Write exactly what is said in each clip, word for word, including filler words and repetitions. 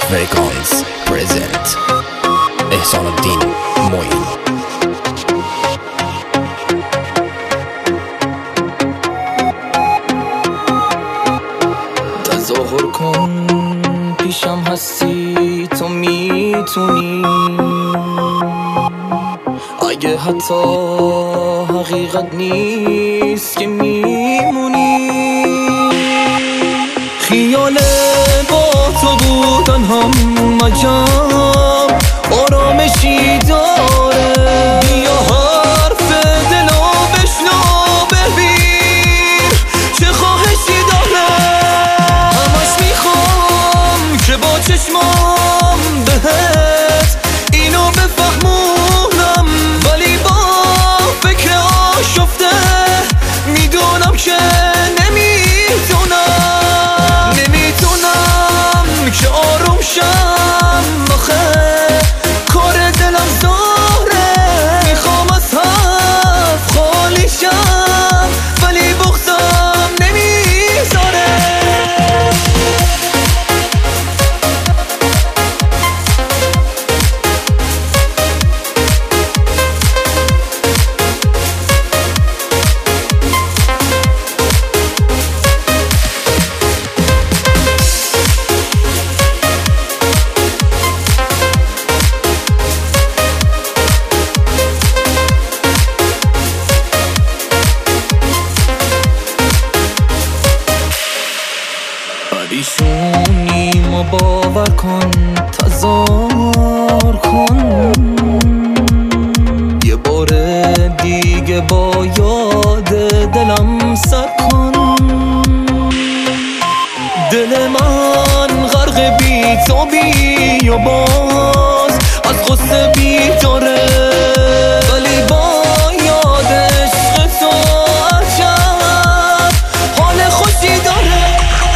Vegans present احسان الدین معین. تظاهر کن پیشم هستی تو میتونی، اگه حتی حقیقت نیست که میمونی. خیال با تو بودن هم عجب آرامشی داره. بیا حرف دلو بشنو ببین چه خواهشی داره. همش میخوام که با چشمام بهت اینو بفهمونم، ولی با فکر آشفته میدونم که نمیتونم نمیتونم که آروم شم. آخه کار دلم زاره، میخوام از حرف خالی شم، ولی بغضم نمیذاره. پریشونی ما باور کن، تظاهر کن یه بار دیگه با یاد دلم سر کن. دل من غرق بی تو بی و باز از غصه بیداره، ولی با یاد عشق تو عجب حال خوشی داره.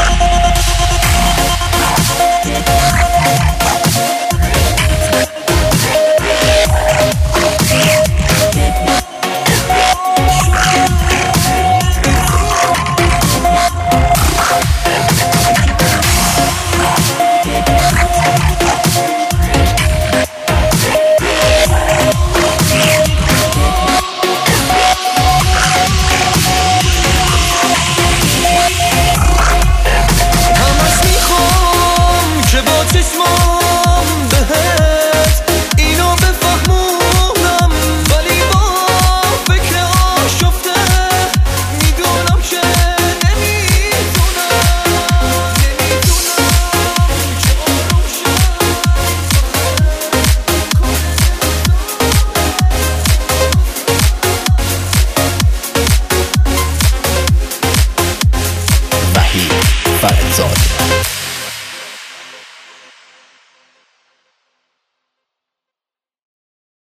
چشمام بهت اینو بفهمونم، ولی با فکر آشفته میدونم که نمیتونم نمیتونم که آروم شم. وحید فرزاد.